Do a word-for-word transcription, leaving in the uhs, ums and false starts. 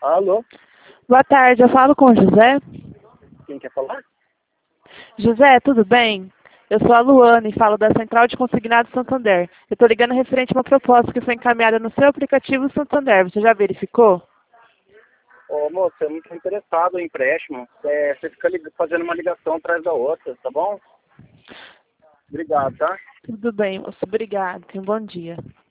Alô? Boa tarde, eu falo com o José. Quem quer falar? José, tudo bem? Eu sou a Luana e falo da Central de Consignados Santander. Eu estou ligando referente a uma proposta que foi encaminhada no seu aplicativo Santander. Você já verificou? Ô, moço, eu não estou interessado em empréstimo. É, você fica lig- fazendo uma ligação atrás da outra, tá bom? Obrigado, tá? Tudo bem, moço. Obrigada. Tenha um bom dia.